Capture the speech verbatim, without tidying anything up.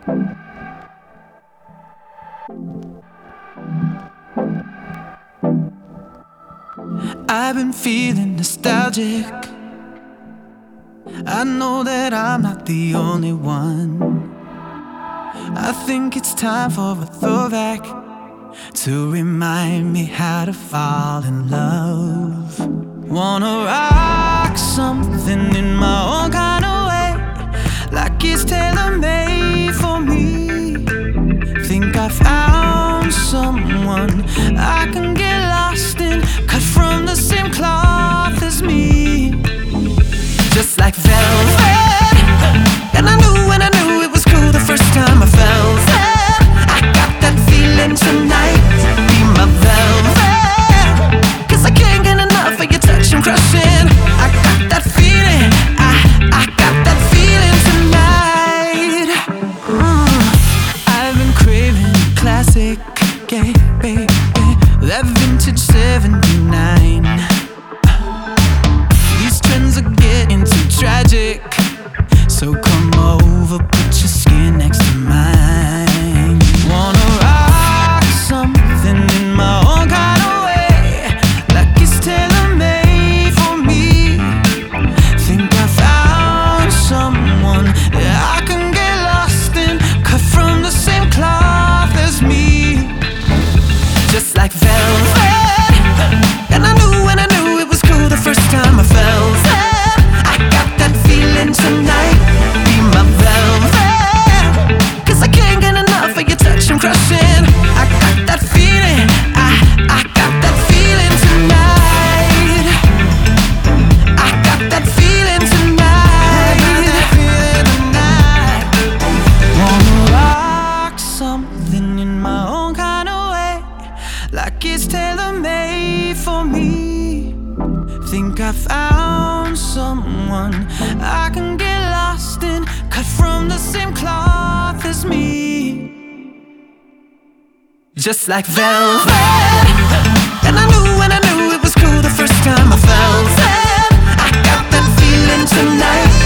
I've been feeling nostalgic. I know that I'm not the only one. I think it's time for a throwback to remind me how to fall in love. Wanna rock something in my own kind of way, like it's tailor-made for me. Think I found someone I can get lost in, cut from the same cloth as me, just like velvet. And I knew when I knew it was cool the first time I felt it. I got that feeling tonight, be my velvet, 'cause I can't get enough of your touch and crushing. I got that feeling, I, I got that feeling tonight. mm. I've been craving classic, yeah, baby, that vintage seventy-nine. These trends are getting too tragic, so come over, put your skin next to mine. Wanna rock something in my own kind of way, like it's tailor-made for me. Think I found someone that I can get lost in, cut from the same cloth as me, just like velvet. And I knew when I knew it was cool the first time I felt it. I got that feeling tonight, be my velvet, 'cause I can't get enough of your touch and crushing. I got that feeling, I, I got that feeling tonight. I got that feeling tonight. Wanna rock something in my own kind of way, like it's tailor-made for me. Think I found someone I can get lost in, cut from the same cloth as me, just like velvet. And I knew when I knew it was cool the first time I felt it. I got that feeling tonight,